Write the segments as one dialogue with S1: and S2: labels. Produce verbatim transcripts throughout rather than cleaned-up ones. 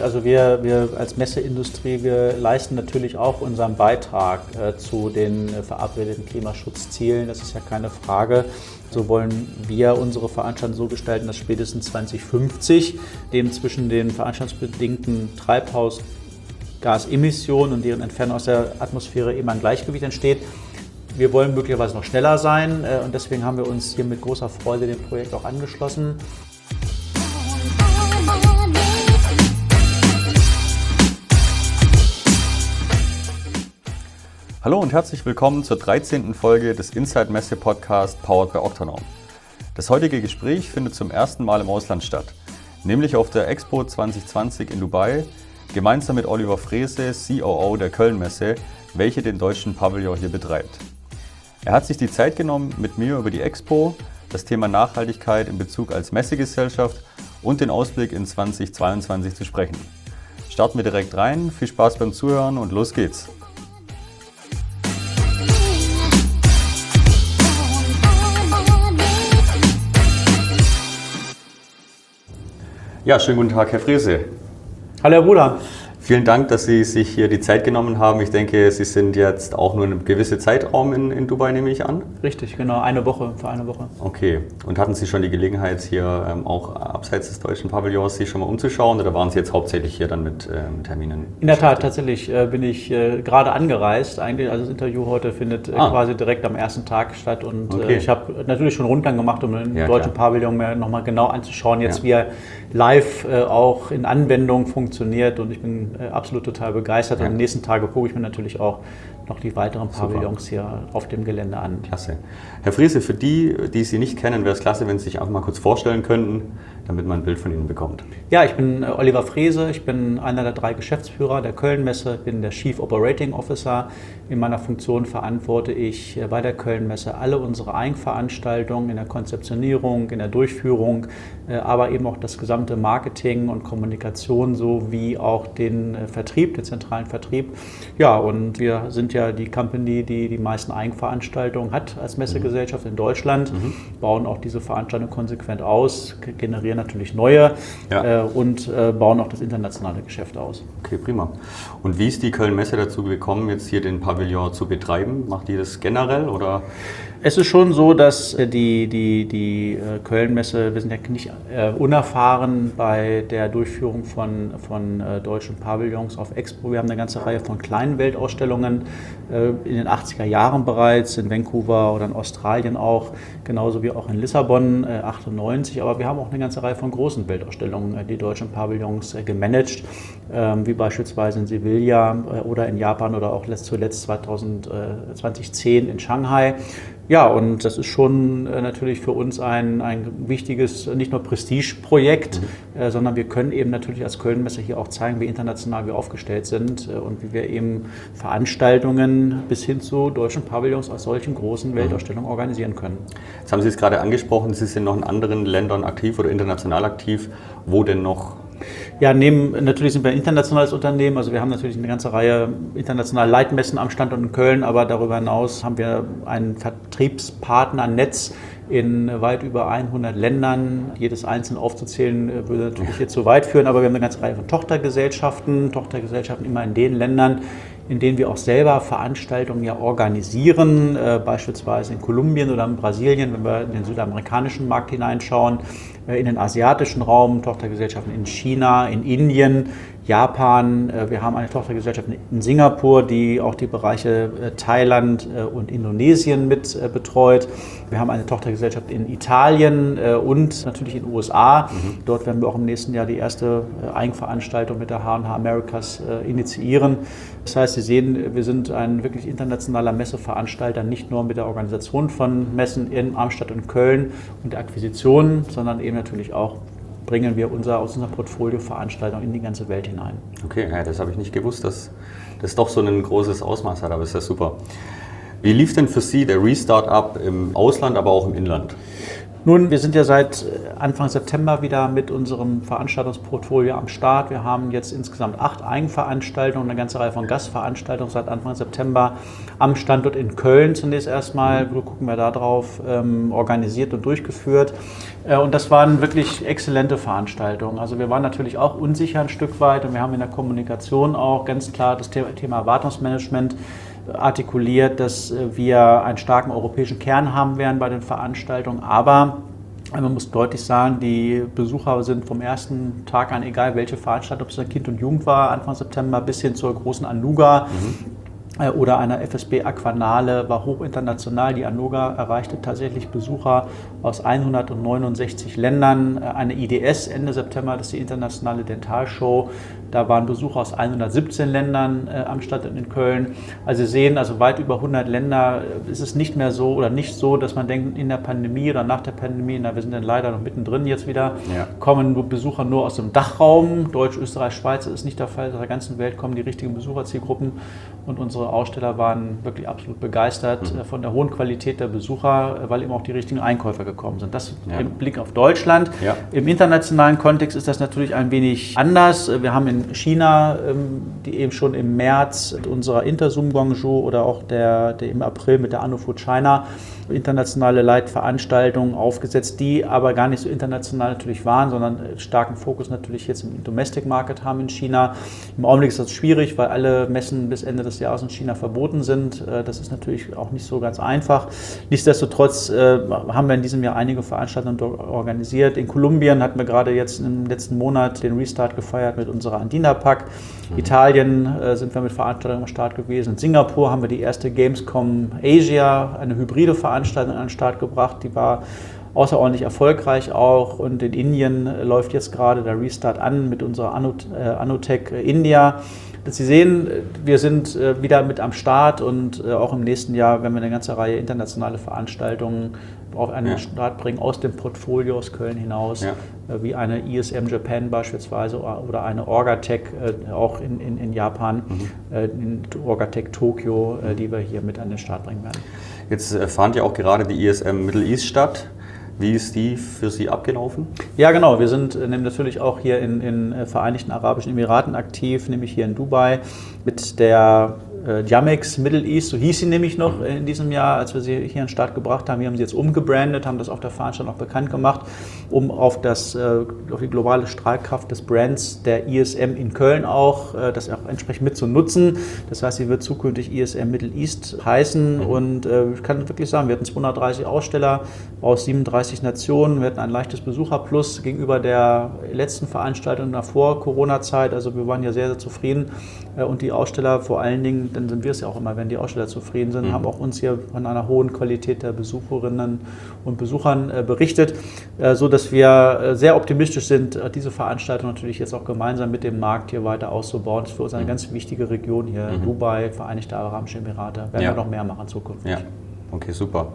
S1: Also wir, wir als Messeindustrie, wir leisten natürlich auch unseren Beitrag äh, zu den äh, verabredeten Klimaschutzzielen. Das ist ja keine Frage. So wollen wir unsere Veranstaltung so gestalten, dass spätestens zwanzig fünfzig dem zwischen den veranstaltungsbedingten Treibhausgasemissionen und deren Entfernung aus der Atmosphäre eben ein Gleichgewicht entsteht. Wir wollen möglicherweise noch schneller sein äh, und deswegen haben wir uns hier mit großer Freude dem Projekt auch angeschlossen.
S2: Hallo und herzlich willkommen zur dreizehnten Folge des Inside Messe Podcast Powered by Octanorm. Das heutige Gespräch findet zum ersten Mal im Ausland statt, nämlich auf der Expo zwanzig zwanzig in Dubai, gemeinsam mit Oliver Frese, C O O der Köln-Messe, welche den deutschen Pavillon hier betreibt. Er hat sich die Zeit genommen, mit mir über die Expo, das Thema Nachhaltigkeit in Bezug als Messegesellschaft und den Ausblick in zweitausendzweiundzwanzig zu sprechen. Starten wir direkt rein, viel Spaß beim Zuhören und los geht's! Ja, schönen guten Tag, Herr Frese.
S1: Hallo, Herr Bruder.
S2: Vielen Dank, dass Sie sich hier die Zeit genommen haben. Ich denke, Sie sind jetzt auch nur einen gewissen Zeitraum in, in Dubai, nehme ich an?
S1: Richtig, genau, eine Woche, für eine Woche.
S2: Okay. Und hatten Sie schon die Gelegenheit, hier ähm, auch abseits des deutschen Pavillons sich schon mal umzuschauen oder waren Sie jetzt hauptsächlich hier dann mit ähm, Terminen?
S1: In der Tat, tatsächlich äh, bin ich äh, gerade angereist. Eigentlich, also das Interview heute findet äh, ah. quasi direkt am ersten Tag statt und okay. äh, ich habe natürlich schon Rundgang gemacht, um den ja, deutschen klar. Pavillon mir nochmal genau anzuschauen, jetzt ja. wie er live äh, auch in Anwendung funktioniert und ich bin äh, absolut total begeistert. Ja. Und am nächsten Tage gucke ich mir natürlich auch noch die weiteren Pavillons Super. Hier auf dem Gelände an.
S2: Klasse. Herr Frese, für die, die Sie nicht kennen, wäre es klasse, wenn Sie sich einfach mal kurz vorstellen könnten, damit man ein Bild von Ihnen bekommt.
S1: Ja, ich bin Oliver Frese, ich bin einer der drei Geschäftsführer der Köln-Messe, bin der Chief Operating Officer. In meiner Funktion verantworte ich bei der Köln-Messe alle unsere Eigenveranstaltungen in der Konzeptionierung, in der Durchführung, aber eben auch das gesamte Marketing und Kommunikation sowie auch den Vertrieb, den zentralen Vertrieb. Ja, und wir sind ja die Company, die die meisten Eigenveranstaltungen hat als Messegesellschaft mhm. in Deutschland, mhm. bauen auch diese Veranstaltungen konsequent aus, generieren natürlich neue ja. äh, und äh, bauen auch das internationale Geschäft aus.
S2: Okay, prima. Und wie ist die Köln-Messe dazu gekommen, jetzt hier den Pavillon zu betreiben? Macht die das generell oder?
S1: Es ist schon so, dass die, die, die Köln-Messe, wir sind ja nicht äh, unerfahren bei der Durchführung von, von äh, deutschen Pavillons auf Expo. Wir haben eine ganze Reihe von kleinen Weltausstellungen äh, in den achtziger Jahren bereits, in Vancouver oder in Australien auch, genauso wie auch in Lissabon äh, achtundneunzig. Aber wir haben auch eine ganze Reihe von großen Weltausstellungen, äh, die deutschen Pavillons äh, gemanagt, äh, wie beispielsweise in Sevilla äh, oder in Japan oder auch letzt, zuletzt zweitausendzehn in Shanghai. Ja, und das ist schon äh, natürlich für uns ein, ein wichtiges, nicht nur Prestigeprojekt, mhm. äh, sondern wir können eben natürlich als Köln-Messe hier auch zeigen, wie international wir aufgestellt sind äh, und wie wir eben Veranstaltungen bis hin zu deutschen Pavillons aus solchen großen mhm. Weltausstellungen organisieren können.
S2: Jetzt haben Sie es gerade angesprochen, Sie sind noch in anderen Ländern aktiv oder international aktiv. Wo denn noch?
S1: Ja, neben, natürlich sind wir ein internationales Unternehmen, also wir haben natürlich eine ganze Reihe internationaler Leitmessen am Standort in Köln, aber darüber hinaus haben wir ein Vertriebspartnernetz in weit über hundert Ländern. Jedes einzeln aufzuzählen würde natürlich jetzt zu weit führen, aber wir haben eine ganze Reihe von Tochtergesellschaften, Tochtergesellschaften immer in den Ländern, in denen wir auch selber Veranstaltungen ja organisieren, äh, beispielsweise in Kolumbien oder in Brasilien, wenn wir in den südamerikanischen Markt hineinschauen, äh, in den asiatischen Raum, Tochtergesellschaften in China, in Indien, Japan. Äh, wir haben eine Tochtergesellschaft in Singapur, die auch die Bereiche äh, Thailand äh, und Indonesien mit äh, betreut. Wir haben eine Tochtergesellschaft in Italien äh, und natürlich in den U S A. Mhm. Dort werden wir auch im nächsten Jahr die erste äh, Eigenveranstaltung mit der H und H Americas äh, initiieren. Das heißt, Sie sehen, wir sind ein wirklich internationaler Messeveranstalter, nicht nur mit der Organisation von Messen in Armstadt und Köln und der Akquisition, sondern eben natürlich auch bringen wir unser, aus unserem Portfolio Veranstaltungen in die ganze Welt hinein.
S2: Okay, ja, das habe ich nicht gewusst, dass das doch so ein großes Ausmaß hat, aber ist ja super. Wie lief denn für Sie der Restart ab im Ausland, aber auch im Inland?
S1: Nun, wir sind ja seit Anfang September wieder mit unserem Veranstaltungsportfolio am Start. Wir haben jetzt insgesamt acht Eigenveranstaltungen, eine ganze Reihe von Gastveranstaltungen seit Anfang September am Standort in Köln zunächst erstmal. So gucken wir da drauf, ähm, organisiert und durchgeführt. Äh, und das waren wirklich exzellente Veranstaltungen. Also wir waren natürlich auch unsicher ein Stück weit und wir haben in der Kommunikation auch ganz klar das Thema Erwartungsmanagement artikuliert, dass wir einen starken europäischen Kern haben werden bei den Veranstaltungen, aber man muss deutlich sagen, die Besucher sind vom ersten Tag an, egal welche Veranstaltung, ob es Kind und Jugend war, Anfang September bis hin zur großen Anuga mhm. oder einer F S B Aquanale, war hochinternational. Die Anuga erreichte tatsächlich Besucher aus hundertneunundsechzig Ländern. Eine I D S Ende September, das ist die internationale Dentalshow. Da waren Besucher aus hundertsiebzehn Ländern äh, am Standort in Köln. Also Sie sehen, also weit über hundert Länder ist es nicht mehr so oder nicht so, dass man denkt, in der Pandemie oder nach der Pandemie, na, wir sind dann leider noch mittendrin jetzt wieder, ja. kommen nur Besucher nur aus dem Dachraum. Deutsch, Österreich, Schweiz ist nicht der Fall. Aus der ganzen Welt kommen die richtigen Besucherzielgruppen und unsere Aussteller waren wirklich absolut begeistert mhm. von der hohen Qualität der Besucher, weil eben auch die richtigen Einkäufer gekommen sind. Das ja. im Blick auf Deutschland. Ja. Im internationalen Kontext ist das natürlich ein wenig anders. Wir haben in China, die eben schon im März mit unserer Interzoom Guangzhou oder auch der, der im April mit der Anno-Food China internationale Leitveranstaltungen aufgesetzt, die aber gar nicht so international natürlich waren, sondern starken Fokus natürlich jetzt im Domestic Market haben in China. Im Augenblick ist das schwierig, weil alle Messen bis Ende des Jahres in China verboten sind. Das ist natürlich auch nicht so ganz einfach. Nichtsdestotrotz haben wir in diesem Jahr einige Veranstaltungen organisiert. In Kolumbien hatten wir gerade jetzt im letzten Monat den Restart gefeiert mit unserer Andina Pack. Mhm. Italien äh, sind wir mit Veranstaltungen am Start gewesen. In Singapur haben wir die erste Gamescom Asia, eine hybride Veranstaltung an den Start gebracht. Die war außerordentlich erfolgreich auch. Und in Indien äh, läuft jetzt gerade der Restart an mit unserer Anut, äh, Anutech India. Sie sehen, wir sind äh, wieder mit am Start und äh, auch im nächsten Jahr werden wir eine ganze Reihe internationale Veranstaltungen auf einen ja. Start bringen aus dem Portfolio aus Köln hinaus, ja. äh, wie eine I S M Japan beispielsweise oder eine Orgatech äh, auch in, in, in Japan, mhm. äh, in Orgatech Tokio, äh, die wir hier mit an den Start bringen werden.
S2: Jetzt äh, fand ja auch gerade die I S M Middle East statt. Wie ist die für Sie abgelaufen?
S1: Ja, genau. Wir sind äh, natürlich auch hier in den Vereinigten Arabischen Emiraten aktiv, nämlich hier in Dubai mit der äh, Jamex Middle East, so hieß sie nämlich noch in diesem Jahr, als wir sie hier an den Start gebracht haben. Wir haben sie jetzt umgebrandet, haben das auf der Veranstaltung auch bekannt gemacht, um auf, das, äh, auf die globale Strahlkraft des Brands der I S M in Köln auch, äh, das auch entsprechend mit zu nutzen. Das heißt, sie wird zukünftig I S M Middle East heißen mhm. und äh, ich kann wirklich sagen, wir hatten zweihundertdreißig Aussteller aus siebenunddreißig Nationen. Wir hatten ein leichtes Besucherplus gegenüber der letzten Veranstaltung davor Corona-Zeit. Also wir waren ja sehr, sehr zufrieden. Und die Aussteller vor allen Dingen, dann sind wir es ja auch immer, wenn die Aussteller zufrieden sind, mhm. haben auch uns hier von einer hohen Qualität der Besucherinnen und Besuchern berichtet, so dass wir sehr optimistisch sind, diese Veranstaltung natürlich jetzt auch gemeinsam mit dem Markt hier weiter auszubauen. Das ist für uns eine mhm. ganz wichtige Region hier, mhm. Dubai, Vereinigte Arabische Emirate. Werden ja. wir noch mehr machen zukünftig.
S2: Ja. Okay, super.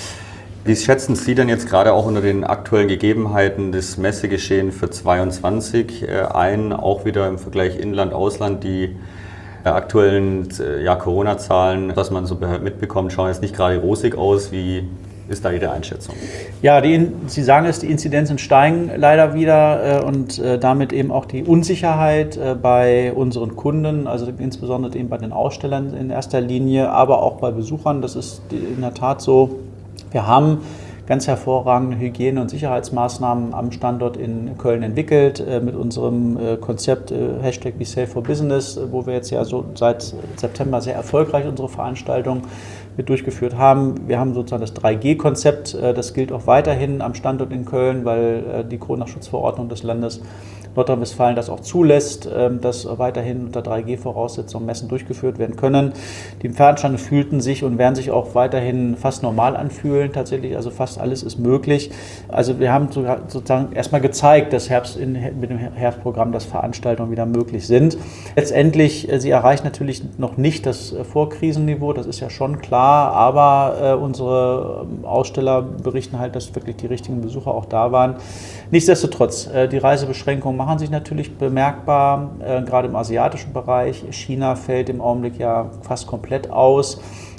S2: Wie schätzen Sie denn jetzt gerade auch unter den aktuellen Gegebenheiten des Messegeschehen für zweitausendzweiundzwanzig ein, auch wieder im Vergleich Inland-Ausland, die aktuellen ja, Corona-Zahlen, was man so mitbekommt, schauen jetzt nicht gerade rosig aus. Wie ist da Ihre Einschätzung?
S1: Ja, die, Sie sagen es, die Inzidenzen steigen leider wieder äh, und äh, damit eben auch die Unsicherheit äh, bei unseren Kunden, also insbesondere eben bei den Ausstellern in erster Linie, aber auch bei Besuchern. Das ist in der Tat so. Wir haben ganz hervorragende Hygiene- und Sicherheitsmaßnahmen am Standort in Köln entwickelt äh, mit unserem äh, Konzept äh, Hashtag Be Safe for Business, äh, wo wir jetzt ja so seit September sehr erfolgreich unsere Veranstaltung mit durchgeführt haben. Wir haben sozusagen das drei G Konzept, äh, das gilt auch weiterhin am Standort in Köln, weil äh, die Corona-Schutzverordnung des Landes Nordrhein-Westfalen das auch zulässt, dass weiterhin unter drei G Voraussetzungen Messen durchgeführt werden können. Die Veranstalter fühlten sich und werden sich auch weiterhin fast normal anfühlen, tatsächlich, also fast alles ist möglich. Also wir haben sozusagen erstmal gezeigt, dass Herbst in, mit dem Herbstprogramm, dass Veranstaltungen wieder möglich sind. Letztendlich, sie erreichen natürlich noch nicht das Vorkrisenniveau, das ist ja schon klar, aber unsere Aussteller berichten halt, dass wirklich die richtigen Besucher auch da waren. Nichtsdestotrotz, die Reisebeschränkungen machen sich natürlich bemerkbar, äh, gerade im asiatischen Bereich. China fällt im Augenblick ja fast komplett aus.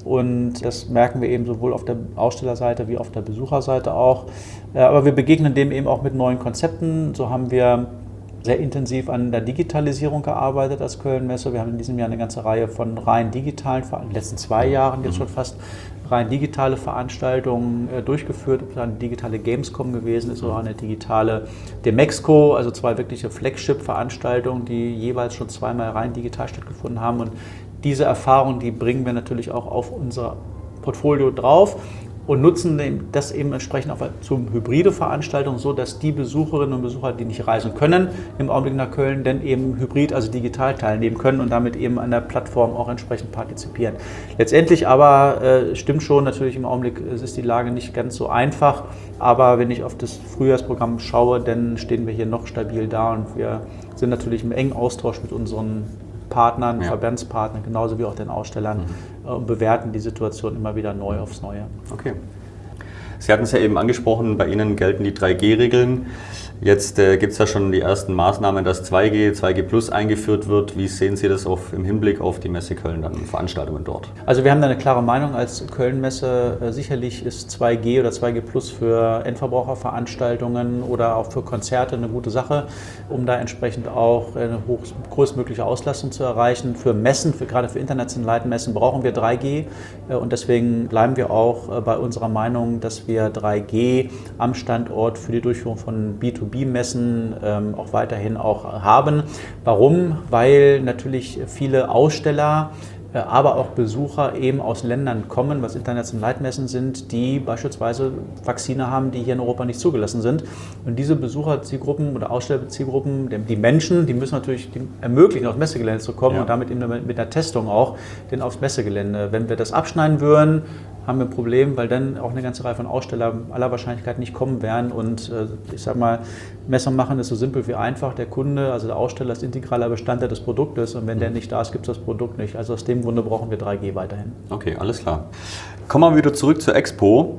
S1: und das merken wir eben sowohl auf der Ausstellerseite wie auf der Besucherseite auch. Aber wir begegnen dem eben auch mit neuen Konzepten. So haben wir sehr intensiv an der Digitalisierung gearbeitet als Köln-Messe. Wir haben in diesem Jahr eine ganze Reihe von rein digitalen, in den letzten zwei Jahren jetzt schon fast rein digitale Veranstaltungen äh, durchgeführt, ob es eine digitale Gamescom gewesen ist oder eine digitale Demexco, also zwei wirkliche Flagship-Veranstaltungen, die jeweils schon zweimal rein digital stattgefunden haben. Und diese Erfahrung, die bringen wir natürlich auch auf unser Portfolio drauf und nutzen das eben entsprechend auch zum hybride Veranstaltungen, so dass die Besucherinnen und Besucher, die nicht reisen können, im Augenblick nach Köln, dann eben hybrid, also digital teilnehmen können und damit eben an der Plattform auch entsprechend partizipieren. Letztendlich aber äh, stimmt schon, natürlich im Augenblick ist die Lage nicht ganz so einfach, aber wenn ich auf das Frühjahrsprogramm schaue, dann stehen wir hier noch stabil da und wir sind natürlich im engen Austausch mit unseren Partnern, ja. Verbandspartnern, genauso wie auch den Ausstellern mhm. und bewerten die Situation immer wieder neu aufs Neue.
S2: Okay. Sie hatten es ja eben angesprochen, bei Ihnen gelten die drei G Regeln. Jetzt äh, gibt es ja schon die ersten Maßnahmen, dass zwei G, zwei G Plus eingeführt wird. Wie sehen Sie das auf, im Hinblick auf die Messe Köln, dann Veranstaltungen dort?
S1: Also wir haben da eine klare Meinung als Köln-Messe. Äh, sicherlich ist zwei G oder zwei G Plus für Endverbraucherveranstaltungen oder auch für Konzerte eine gute Sache, um da entsprechend auch eine hoch, größtmögliche Auslastung zu erreichen. Für Messen, für, gerade für internationale Messen brauchen wir drei G äh, und deswegen bleiben wir auch äh, bei unserer Meinung, dass wir drei G am Standort für die Durchführung von B zwei B-Messen ähm, auch weiterhin auch haben. Warum? Weil natürlich viele Aussteller, äh, aber auch Besucher eben aus Ländern kommen, was internationale Leitmessen sind, die beispielsweise Vakzine haben, die hier in Europa nicht zugelassen sind. Und diese Besucherzielgruppen oder Ausstellerzielgruppen, die Menschen, die müssen natürlich ermöglichen, aufs Messegelände zu kommen ja. und damit eben mit der Testung auch denn aufs Messegelände. Wenn wir das abschneiden würden, haben wir ein Problem, weil dann auch eine ganze Reihe von Ausstellern aller Wahrscheinlichkeit nicht kommen werden. Und äh, ich sage mal, Messer machen ist so simpel wie einfach. Der Kunde, also der Aussteller, ist integraler Bestandteil des Produktes. Und wenn der nicht da ist, gibt es das Produkt nicht. Also aus dem Grunde brauchen wir drei G weiterhin.
S2: Okay, alles klar. Kommen wir wieder zurück zur Expo.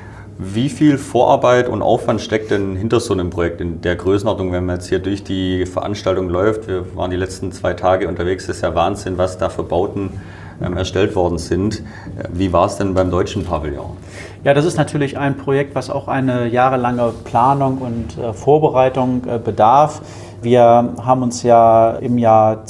S2: Wie viel Vorarbeit und Aufwand steckt denn hinter so einem Projekt in der Größenordnung, wenn man jetzt hier durch die Veranstaltung läuft? Wir waren die letzten zwei Tage unterwegs. Das ist ja Wahnsinn, was da für Bauten erstellt worden sind. Wie war es denn beim deutschen Pavillon?
S1: Ja, das ist natürlich ein Projekt, was auch eine jahrelange Planung und äh, Vorbereitung äh, bedarf. Wir haben uns ja im Jahr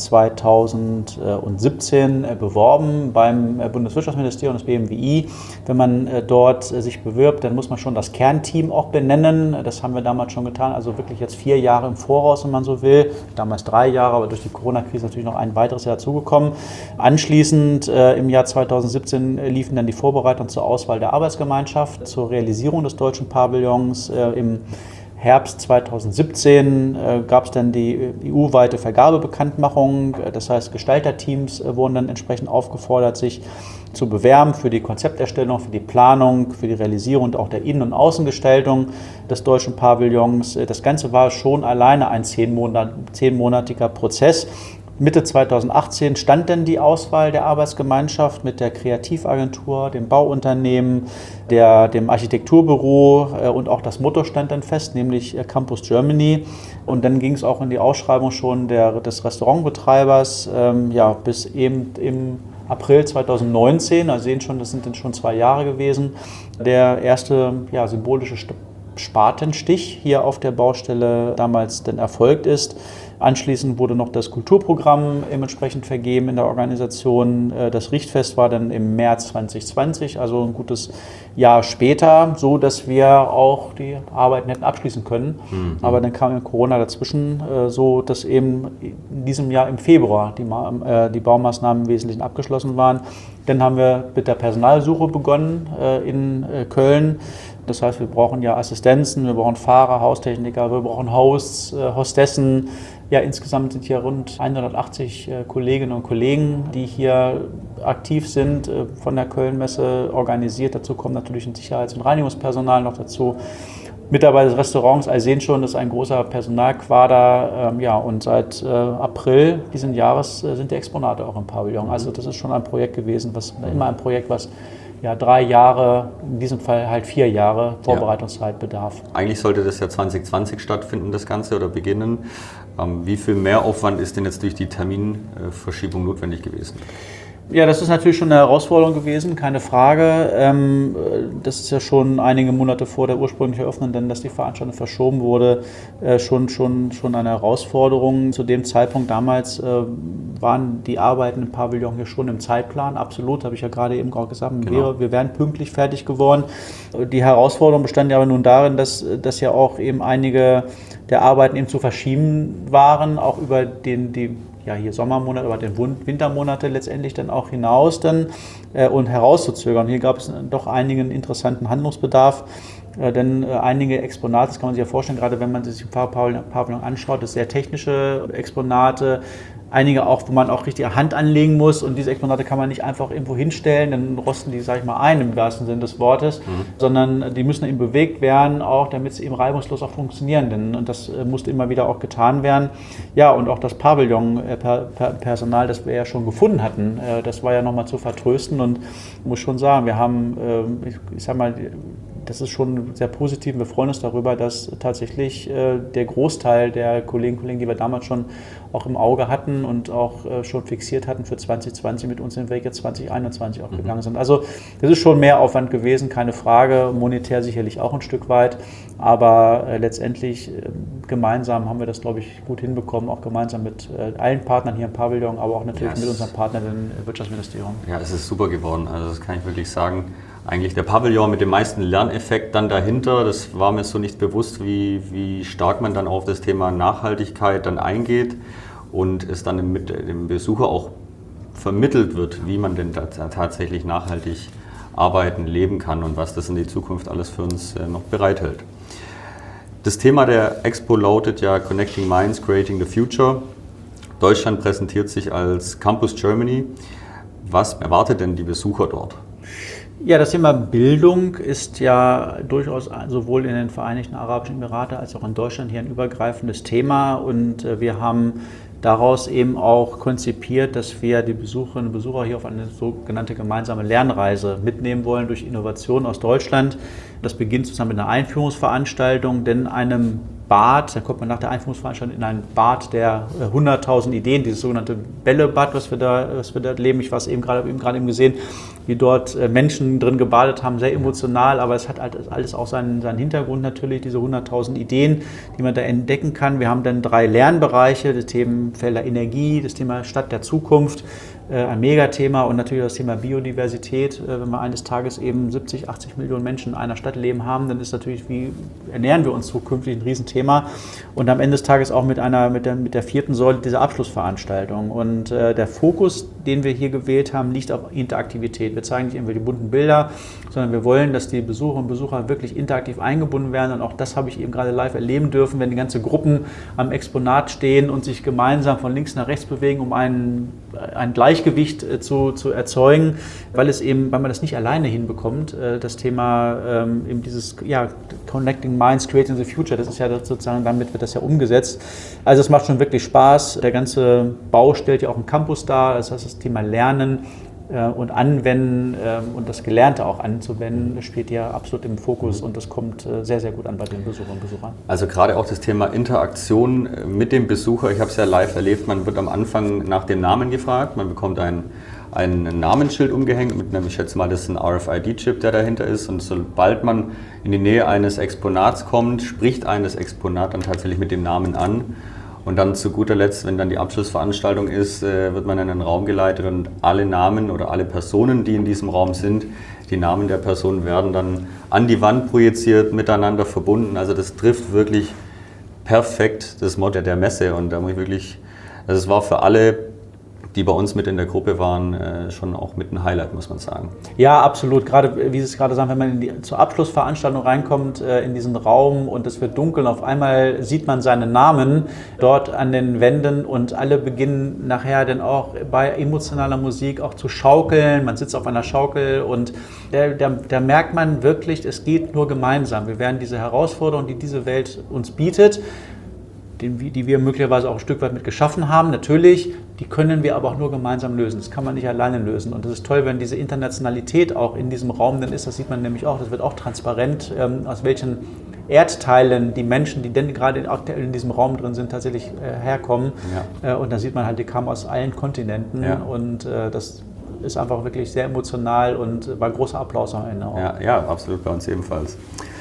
S1: zweitausendsiebzehn äh, beworben beim äh, Bundeswirtschaftsministerium, das B M W I. Wenn man äh, dort äh, sich bewirbt, dann muss man schon das Kernteam auch benennen. Das haben wir damals schon getan, also wirklich jetzt vier Jahre im Voraus, wenn man so will. Damals drei Jahre, aber durch die Corona-Krise natürlich noch ein weiteres Jahr dazugekommen. Anschließend äh, im Jahr zweitausendsiebzehn äh, liefen dann die Vorbereitungen zur Auswahl der Arbeitsgemeinschaft, zur Realisierung des deutschen Pavillons. Äh, im Herbst zweitausendsiebzehn äh, gab es dann die E U-weite Vergabebekanntmachung. Das heißt, Gestalterteams äh, wurden dann entsprechend aufgefordert, sich zu bewerben für die Konzepterstellung, für die Planung, für die Realisierung und auch der Innen- und Außengestaltung des deutschen Pavillons. Das Ganze war schon alleine ein zehnmonatiger Prozess. Mitte zweitausendachtzehn stand dann die Auswahl der Arbeitsgemeinschaft mit der Kreativagentur, dem Bauunternehmen, der, dem Architekturbüro äh, und auch das Motto stand dann fest, nämlich äh, Campus Germany. Und dann ging es auch in die Ausschreibung schon der, des Restaurantbetreibers, ähm, ja, bis eben im April zweitausendneunzehn, also sehen schon, das sind dann schon zwei Jahre gewesen, der erste ja, symbolische Spatenstich hier auf der Baustelle damals dann erfolgt ist. Anschließend wurde noch das Kulturprogramm entsprechend vergeben in der Organisation. Das Richtfest war dann im März zweitausendzwanzig, also ein gutes Jahr später, so dass wir auch die Arbeiten hätten abschließen können. Mhm. Aber dann kam Corona dazwischen, so dass eben in diesem Jahr im Februar die, die Baumaßnahmen im Wesentlichen abgeschlossen waren. Dann haben wir mit der Personalsuche begonnen in Köln. Das heißt, wir brauchen ja Assistenzen, wir brauchen Fahrer, Haustechniker, wir brauchen Hosts, Hostessen. Ja, insgesamt sind hier rund hundertachtzig Kolleginnen und Kollegen, die hier aktiv sind, von der Köln-Messe organisiert. Dazu kommt natürlich ein Sicherheits- und Reinigungspersonal noch dazu. Mitarbeiter des Restaurants, also sehen schon, das ist ein großer Personalquader. Ja, und seit April diesen Jahres sind die Exponate auch im Pavillon. Also das ist schon ein Projekt gewesen, was immer ein Projekt, was ja, drei Jahre, in diesem Fall halt vier Jahre Vorbereitungszeit bedarf.
S2: Eigentlich sollte das ja zwanzig zwanzig stattfinden, das Ganze, oder beginnen. Ähm, wie viel Mehraufwand ist denn jetzt durch die Terminverschiebung notwendig gewesen?
S1: Ja, das ist natürlich schon eine Herausforderung gewesen, keine Frage. Ähm, das ist ja schon einige Monate vor der ursprünglichen Eröffnung, denn dass die Veranstaltung verschoben wurde, äh, schon, schon, schon eine Herausforderung. Zu dem Zeitpunkt damals äh, waren die Arbeiten im Pavillon hier schon im Zeitplan, absolut, habe ich ja gerade eben auch gesagt. Genau. Wir, wir wären pünktlich fertig geworden. Die Herausforderung bestand ja aber nun darin, dass, dass ja auch eben einige der Arbeiten eben zu verschieben waren, auch über den, die ja hier Sommermonate, aber den Wintermonate letztendlich dann auch hinaus dann äh, und herauszuzögern. Hier gab es doch einigen interessanten Handlungsbedarf, äh, denn äh, einige Exponate, das kann man sich ja vorstellen, gerade wenn man sich den Pavillon anschaut, das sehr technische Exponate, einige auch, wo man auch richtig Hand anlegen muss, und diese Exponate kann man nicht einfach irgendwo hinstellen, dann rosten die, sag ich mal, ein im wahrsten Sinne des Wortes, mhm. sondern die müssen eben bewegt werden, auch damit sie eben reibungslos auch funktionieren, denn und das musste immer wieder auch getan werden. Ja, und auch das Pavillon-Personal, das wir ja schon gefunden hatten, das war ja nochmal zu vertrösten, und ich muss schon sagen, wir haben, ich sag mal, das ist schon sehr positiv. Wir freuen uns darüber, dass tatsächlich äh, der Großteil der Kolleginnen und Kollegen, die wir damals schon auch im Auge hatten und auch äh, schon fixiert hatten für zwanzig zwanzig, mit uns den Weg jetzt zwanzig einundzwanzig auch mhm. gegangen sind. Also das ist schon mehr Aufwand gewesen, keine Frage, monetär sicherlich auch ein Stück weit, aber äh, letztendlich äh, gemeinsam haben wir das, glaube ich, gut hinbekommen, auch gemeinsam mit äh, allen Partnern hier im Pavillon, aber auch natürlich yes. mit unserem Partner, dem Wirtschaftsministerium.
S2: Ja, es ist super geworden, also das kann ich wirklich sagen. Eigentlich der Pavillon mit dem meisten Lerneffekt dann dahinter, das war mir so nicht bewusst, wie, wie stark man dann auf das Thema Nachhaltigkeit dann eingeht und es dann mit dem Besucher auch vermittelt wird, wie man denn tatsächlich nachhaltig arbeiten, leben kann und was das in die Zukunft alles für uns noch bereithält. Das Thema der Expo lautet ja Connecting Minds, Creating the Future. Deutschland präsentiert sich als Campus Germany. Was erwartet denn die Besucher dort?
S1: Ja, das Thema Bildung ist ja durchaus sowohl in den Vereinigten Arabischen Emiraten als auch in Deutschland hier ein übergreifendes Thema, und wir haben daraus eben auch konzipiert, dass wir die Besucherinnen und Besucher hier auf eine sogenannte gemeinsame Lernreise mitnehmen wollen durch Innovationen aus Deutschland. Das beginnt zusammen mit einer Einführungsveranstaltung, denn einem Bad, da kommt man nach der Einführungsveranstaltung in ein Bad der hunderttausend Ideen, dieses sogenannte Bällebad, was wir da, was wir da leben. Ich war es eben gerade eben, gerade eben gesehen, wie dort Menschen drin gebadet haben, sehr emotional, aber es hat halt alles auch seinen, seinen Hintergrund natürlich, diese hunderttausend Ideen, die man da entdecken kann. Wir haben dann drei Lernbereiche, das Themenfelder Energie, das Thema Stadt der Zukunft, ein Megathema, und natürlich das Thema Biodiversität. Wenn wir eines Tages eben siebzig, achtzig Millionen Menschen in einer Stadt leben haben, dann ist natürlich, wie ernähren wir uns zukünftig, ein Riesenthema. Und am Ende des Tages auch mit einer, mit der, mit der vierten Säule dieser Abschlussveranstaltung. Und äh, der Fokus, den wir hier gewählt haben, liegt auf Interaktivität. Wir zeigen nicht irgendwie die bunten Bilder, sondern wir wollen, dass die Besucherinnen und Besucher wirklich interaktiv eingebunden werden. Und auch das habe ich eben gerade live erleben dürfen, wenn die ganze Gruppen am Exponat stehen und sich gemeinsam von links nach rechts bewegen, um einen, ein Gleichgewicht äh, zu, zu erzeugen, weil es eben, weil man das nicht alleine hinbekommt, äh, das Thema ähm, eben dieses, ja, Connecting Minds, Creating the Future, das ist ja sozusagen, damit wird das ja umgesetzt. Also es macht schon wirklich Spaß. Der ganze Bau stellt ja auch einen Campus dar, das heißt, das Thema Lernen äh, und Anwenden äh, und das Gelernte auch anzuwenden, spielt ja absolut im Fokus, und das kommt äh, sehr, sehr gut an bei den Besucherinnen und Besuchern.
S2: Also gerade auch das Thema Interaktion mit dem Besucher, ich habe es ja live erlebt, man wird am Anfang nach dem Namen gefragt, man bekommt ein ein Namensschild umgehängt mit einem, ich schätze mal, das ist ein R F I D-Chip, der dahinter ist, und sobald man in die Nähe eines Exponats kommt, spricht einen das Exponat dann tatsächlich mit dem Namen an, und dann zu guter Letzt, wenn dann die Abschlussveranstaltung ist, wird man in einen Raum geleitet und alle Namen oder alle Personen, die in diesem Raum sind, die Namen der Personen werden dann an die Wand projiziert, miteinander verbunden, also das trifft wirklich perfekt das Motto der Messe, und da muss ich wirklich, also es war für alle, die bei uns mit in der Gruppe waren, äh, schon auch mit ein Highlight, muss man sagen.
S1: Ja, absolut. Gerade, wie Sie es gerade sagen, wenn man in die, zur Abschlussveranstaltung reinkommt, äh, in diesen Raum, und es wird dunkel, und auf einmal sieht man seinen Namen dort an den Wänden, und alle beginnen nachher dann auch bei emotionaler Musik auch zu schaukeln. Man sitzt auf einer Schaukel, und da, da, da merkt man wirklich, es geht nur gemeinsam. Wir werden diese Herausforderung, die diese Welt uns bietet, die wir möglicherweise auch ein Stück weit mit geschaffen haben, natürlich, die können wir aber auch nur gemeinsam lösen. Das kann man nicht alleine lösen. Und das ist toll, wenn diese Internationalität auch in diesem Raum dann ist. Das sieht man nämlich auch, das wird auch transparent, ähm, aus welchen Erdteilen die Menschen, die denn gerade in diesem Raum drin sind, tatsächlich äh, herkommen. Ja. Äh, und da sieht man halt, die kamen aus allen Kontinenten. Ja. Und äh, das ist einfach wirklich sehr emotional und war ein großer Applaus am Ende auch.
S2: Ja, ja, absolut, bei uns ebenfalls.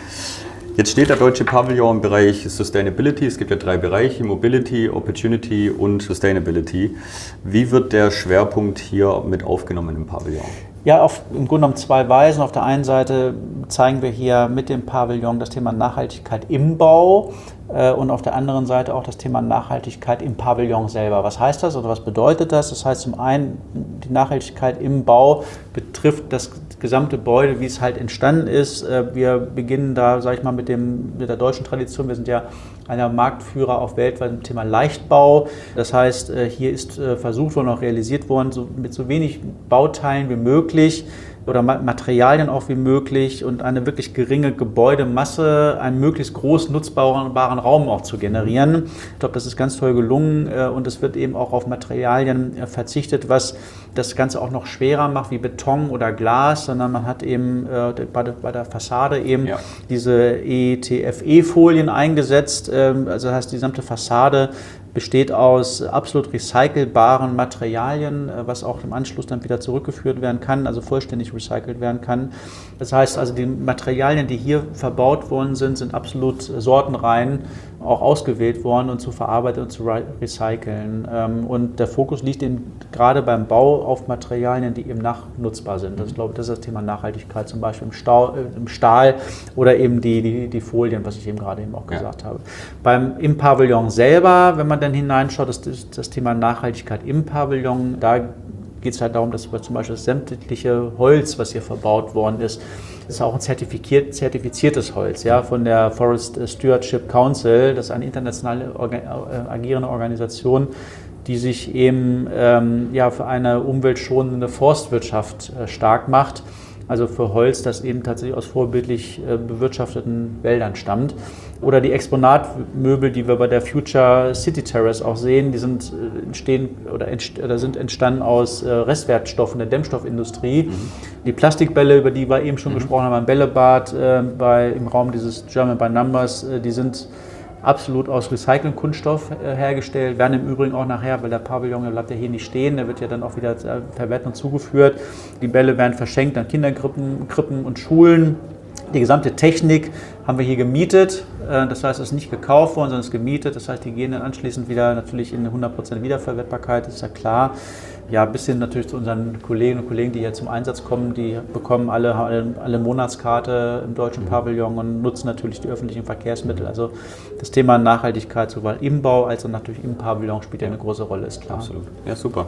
S2: Jetzt steht der deutsche Pavillon im Bereich Sustainability. Es gibt ja drei Bereiche, Mobility, Opportunity und Sustainability. Wie wird der Schwerpunkt hier mit aufgenommen im Pavillon?
S1: Ja, auf, im Grunde genommen zwei Weisen. Auf der einen Seite zeigen wir hier mit dem Pavillon das Thema Nachhaltigkeit im Bau äh, und auf der anderen Seite auch das Thema Nachhaltigkeit im Pavillon selber. Was heißt das oder was bedeutet das? Das heißt zum einen, die Nachhaltigkeit im Bau betrifft das gesamte Gebäude, wie es halt entstanden ist. Wir beginnen da, sage ich mal, mit, dem, mit der deutschen Tradition. Wir sind ja einer Marktführer auf weltweit im Thema Leichtbau. Das heißt, hier ist versucht worden, auch realisiert worden, so mit so wenig Bauteilen wie möglich oder Materialien auch wie möglich und eine wirklich geringe Gebäudemasse, einen möglichst groß nutzbaren Raum auch zu generieren. Ich glaube, das ist ganz toll gelungen und es wird eben auch auf Materialien verzichtet, was das Ganze auch noch schwerer macht wie Beton oder Glas, sondern man hat eben bei der Fassade eben ja. diese E T F E-Folien eingesetzt. Also das heißt, die gesamte Fassade besteht aus absolut recycelbaren Materialien, was auch im Anschluss dann wieder zurückgeführt werden kann, also vollständig recycelt werden kann. Das heißt also, die Materialien, die hier verbaut worden sind, sind absolut sortenrein auch ausgewählt worden und zu verarbeiten und zu recyceln. Und der Fokus liegt eben gerade beim Bau auf Materialien, die eben nachnutzbar sind. Das, ich glaube, das ist das Thema Nachhaltigkeit, zum Beispiel im, Stau, im Stahl oder eben die, die, die Folien, was ich eben gerade eben auch gesagt ja. habe. Beim, im Pavillon selber, wenn man dann hineinschaut, das, das Thema Nachhaltigkeit im Pavillon, da geht es halt darum, dass zum Beispiel das sämtliche Holz, was hier verbaut worden ist, das ist auch ein zertifiziert, zertifiziertes Holz, ja, von der Forest Stewardship Council. Das ist eine international orga- agierende Organisation, die sich eben ähm, ja, für eine umweltschonende Forstwirtschaft äh, stark macht. Also für Holz, das eben tatsächlich aus vorbildlich äh, bewirtschafteten Wäldern stammt. Oder die Exponatmöbel, die wir bei der Future City Terrace auch sehen, die sind, äh, entstehen, oder, entst- oder sind entstanden aus äh, Restwertstoffen der Dämmstoffindustrie. Mhm. Die Plastikbälle, über die wir eben schon mhm. gesprochen haben, beim Bällebad, äh, bei, im Raum dieses German by Numbers, äh, die sind absolut aus Recycling-Kunststoff äh, hergestellt, werden im Übrigen auch nachher, weil der Pavillon, der bleibt ja hier nicht stehen, der wird ja dann auch wieder äh, verwertet und zugeführt. Die Bälle werden verschenkt an Kinderkrippen Krippen und Schulen. Die gesamte Technik haben wir hier gemietet, äh, das heißt, es ist nicht gekauft worden, sondern es ist gemietet, das heißt, die gehen dann anschließend wieder natürlich in hundert Prozent Wiederverwertbarkeit, das ist ja klar. Ja, bis hin natürlich zu unseren Kolleginnen und Kollegen, die hier zum Einsatz kommen, die bekommen alle, alle, alle Monatskarte im deutschen Pavillon und nutzen natürlich die öffentlichen Verkehrsmittel. Also das Thema Nachhaltigkeit sowohl im Bau als auch natürlich im Pavillon spielt ja eine große Rolle, ist klar.
S2: Absolut. Ja, super.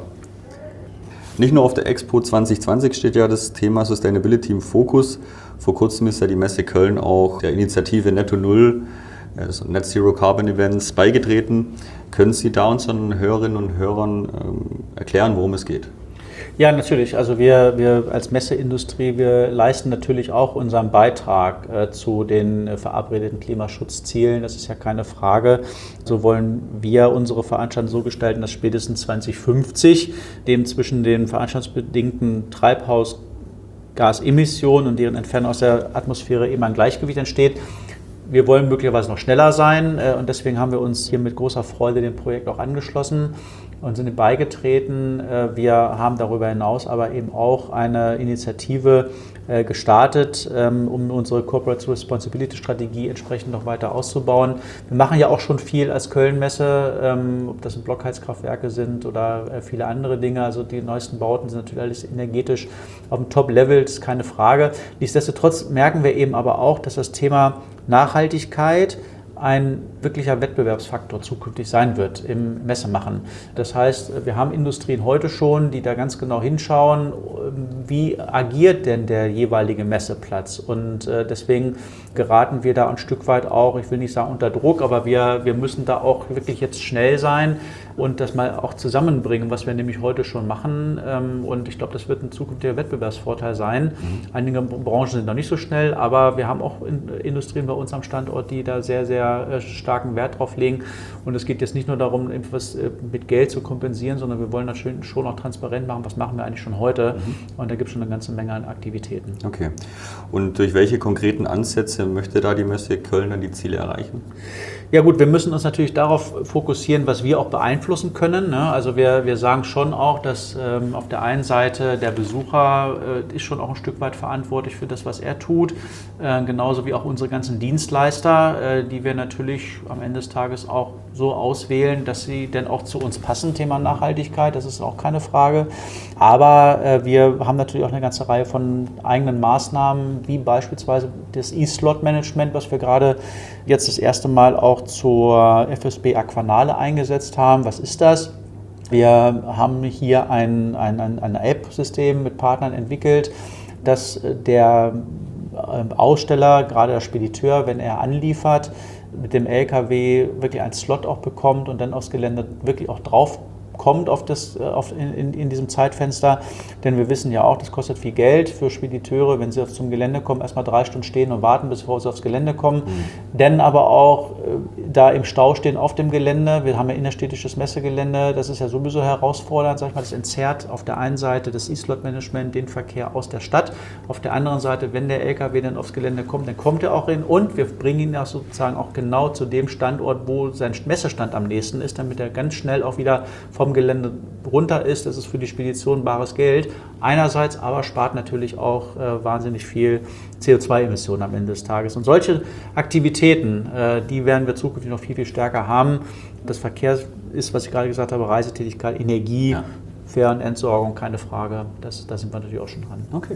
S2: Nicht nur auf der Expo zwanzig zwanzig steht ja das Thema Sustainability im Fokus. Vor kurzem ist ja die Messe Köln auch der Initiative Netto Null, also Net Zero Carbon Events, beigetreten. Können Sie da unseren Hörerinnen und Hörern ähm, erklären, worum es geht?
S1: Ja, natürlich. Also wir, wir als Messeindustrie, wir leisten natürlich auch unseren Beitrag äh, zu den äh, verabredeten Klimaschutzzielen. Das ist ja keine Frage. So wollen wir unsere Veranstaltung so gestalten, dass spätestens zwanzig fünfzig dem zwischen den veranstaltungsbedingten Treibhausgasemissionen und deren Entfernung aus der Atmosphäre eben ein Gleichgewicht entsteht. Wir wollen möglicherweise noch schneller sein und deswegen haben wir uns hier mit großer Freude dem Projekt auch angeschlossen und sind beigetreten. Wir haben darüber hinaus aber eben auch eine Initiative gestartet, um unsere Corporate Responsibility Strategie entsprechend noch weiter auszubauen. Wir machen ja auch schon viel als Köln-Messe, ob das Blockheizkraftwerke sind oder viele andere Dinge. Also die neuesten Bauten sind natürlich alles energetisch auf dem Top-Level, das ist keine Frage. Nichtsdestotrotz merken wir eben aber auch, dass das Thema Nachhaltigkeit ein wirklicher Wettbewerbsfaktor zukünftig sein wird im Messemachen. Das heißt, wir haben Industrien heute schon, die da ganz genau hinschauen, wie agiert denn der jeweilige Messeplatz. Und deswegen geraten wir da ein Stück weit auch, ich will nicht sagen unter Druck, aber wir, wir müssen da auch wirklich jetzt schnell sein und das mal auch zusammenbringen, was wir nämlich heute schon machen. Und ich glaube, das wird ein zukünftiger Wettbewerbsvorteil sein. Mhm. Einige Branchen sind noch nicht so schnell, aber wir haben auch Industrien bei uns am Standort, die da sehr, sehr starken Wert drauf legen. Und es geht jetzt nicht nur darum, etwas mit Geld zu kompensieren, sondern wir wollen natürlich schon auch transparent machen, was machen wir eigentlich schon heute. Mhm. Und da gibt es schon eine ganze Menge an Aktivitäten.
S2: Okay. Und durch welche konkreten Ansätze möchte da die Messe Köln dann die Ziele erreichen?
S1: Ja gut, wir müssen uns natürlich darauf fokussieren, was wir auch beeinflussen können. Ne? Also wir, wir sagen schon auch, dass ähm, auf der einen Seite der Besucher äh, ist schon auch ein Stück weit verantwortlich für das, was er tut. Äh, genauso wie auch unsere ganzen Dienstleister, äh, die wir natürlich am Ende des Tages auch so auswählen, dass sie dann auch zu uns passen. Thema Nachhaltigkeit, das ist auch keine Frage. Aber äh, wir haben natürlich auch eine ganze Reihe von eigenen Maßnahmen, wie beispielsweise das E-Slot-Management, was wir gerade jetzt das erste Mal auch zur F S B Aquanale eingesetzt haben. Was ist das? Wir haben hier ein, ein, ein, ein App-System mit Partnern entwickelt, dass der Aussteller, gerade der Spediteur, wenn er anliefert, mit dem L K W wirklich einen Slot auch bekommt und dann aufs Gelände wirklich auch drauf kommt auf das, auf in, in diesem Zeitfenster, denn wir wissen ja auch, das kostet viel Geld für Spediteure, wenn sie zum Gelände kommen, erstmal drei Stunden stehen und warten, bevor sie aufs Gelände kommen, mhm. dann aber auch äh, da im Stau stehen auf dem Gelände, wir haben ja innerstädtisches Messegelände, das ist ja sowieso herausfordernd, sag ich mal, das entzerrt auf der einen Seite das E-Slot-Management den Verkehr aus der Stadt, auf der anderen Seite, wenn der L K W dann aufs Gelände kommt, dann kommt er auch hin und wir bringen ihn ja sozusagen auch genau zu dem Standort, wo sein Messestand am nächsten ist, damit er ganz schnell auch wieder vom Gelände runter ist. Das ist für die Spedition bares Geld. Einerseits aber spart natürlich auch äh, wahnsinnig viel C O zwei Emissionen am Ende des Tages. Und solche Aktivitäten, äh, die werden wir zukünftig noch viel, viel stärker haben. Das Verkehr ist, was ich gerade gesagt habe, Reisetätigkeit, Energie, ja. Fähr- und Entsorgung, keine Frage. Das, da sind wir natürlich auch schon dran.
S2: Okay.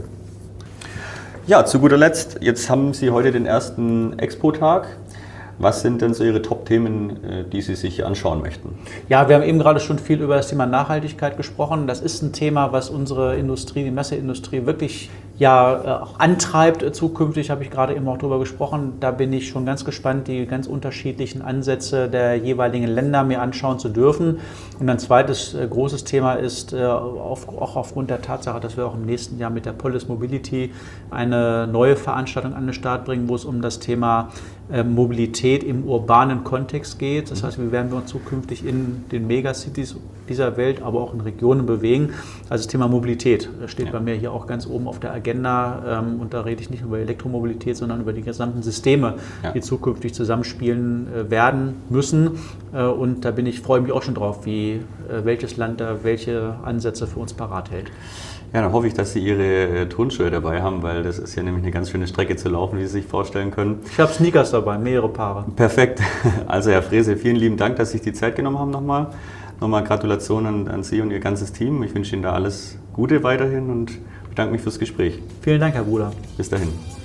S2: Ja, zu guter Letzt, jetzt haben Sie heute den ersten Expo-Tag. Was sind denn so Ihre Top-Themen, die Sie sich anschauen möchten?
S1: Ja, wir haben eben gerade schon viel über das Thema Nachhaltigkeit gesprochen. Das ist ein Thema, was unsere Industrie, die Messeindustrie wirklich ja, auch antreibt. Zukünftig habe ich gerade eben auch darüber gesprochen. Da bin ich schon ganz gespannt, die ganz unterschiedlichen Ansätze der jeweiligen Länder mir anschauen zu dürfen. Und ein zweites äh, großes Thema ist äh, auf, auch aufgrund der Tatsache, dass wir auch im nächsten Jahr mit der Polis Mobility eine neue Veranstaltung an den Start bringen, wo es um das Thema äh, Mobilität im urbanen Kontext geht. Das heißt, wir werden uns zukünftig in den Megacities dieser Welt, aber auch in Regionen bewegen. Also das Thema Mobilität steht ja. bei mir hier auch ganz oben auf der Agenda. Und da rede ich nicht über Elektromobilität, sondern über die gesamten Systeme, ja. die zukünftig zusammenspielen werden müssen. Und da bin ich, freue mich auch schon drauf, wie welches Land da welche Ansätze für uns parat hält.
S2: Ja, dann hoffe ich, dass Sie Ihre Turnschuhe dabei haben, weil das ist ja nämlich eine ganz schöne Strecke zu laufen, wie Sie sich vorstellen können.
S1: Ich habe Sneakers dabei, mehrere Paare.
S2: Perfekt. Also Herr Frese, vielen lieben Dank, dass Sie sich die Zeit genommen haben nochmal. Nochmal Gratulation an, an Sie und Ihr ganzes Team. Ich wünsche Ihnen da alles Gute weiterhin und bedanke mich fürs Gespräch.
S1: Vielen Dank, Herr Bruder.
S2: Bis dahin.